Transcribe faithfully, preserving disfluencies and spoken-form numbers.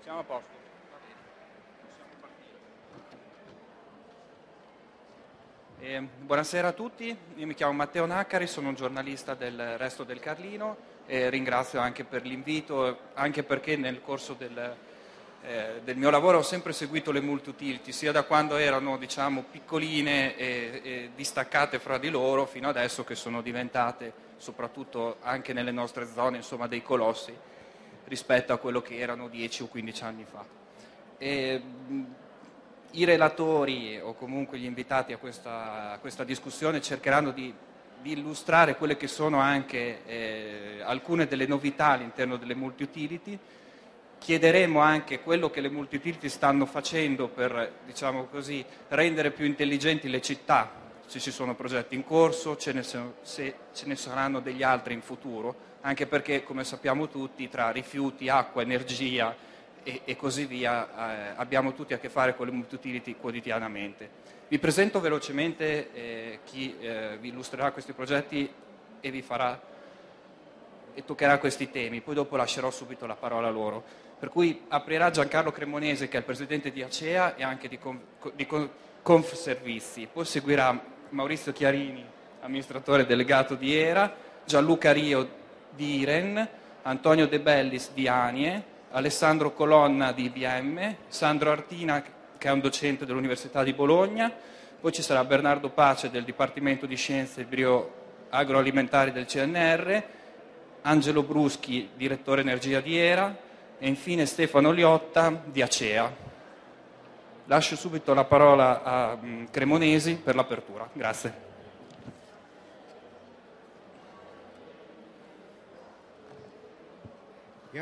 Siamo a posto. Va bene. Possiamo partire. Eh, buonasera a tutti, io mi chiamo Matteo Naccari, sono un giornalista del Resto del Carlino e ringrazio anche per l'invito, anche perché nel corso del, eh, del mio lavoro ho sempre seguito le multi-utility, sia da quando erano, diciamo, piccoline e, e distaccate fra di loro, fino adesso che sono diventate, soprattutto anche nelle nostre zone, insomma, dei colossi rispetto a quello che erano dieci o quindici anni fa. E, mh, I relatori o comunque gli invitati a questa, a questa discussione cercheranno di, di illustrare quelle che sono anche eh, alcune delle novità all'interno delle multi-utility. Chiederemo anche quello che le multi-utility stanno facendo per, diciamo così, rendere più intelligenti le città, se ci sono progetti in corso, ce ne sono, se ce ne saranno degli altri in futuro, anche perché, come sappiamo tutti, tra rifiuti, acqua, energia e, e così via, eh, abbiamo tutti a che fare con le multi-utility quotidianamente. Vi presento velocemente eh, chi eh, vi illustrerà questi progetti e vi farà e toccherà questi temi, poi dopo lascerò subito la parola a loro. Per cui aprirà Giancarlo Cremonesi, che è il presidente di Acea e anche di, Conf, di Confservizi, poi seguirà Maurizio Chiarini, amministratore delegato di Era, Gianluca Rio di Iren, Antonio De Bellis di Anie, Alessandro Colonna di I B M, Sandro Artina, che è un docente dell'Università di Bologna, poi ci sarà Bernardo Pace del Dipartimento di Scienze Bioagroalimentari del C N R, Angelo Bruschi, direttore energia di Era, e infine Stefano Liotta di Acea. Lascio subito la parola a Cremonesi per l'apertura. Grazie.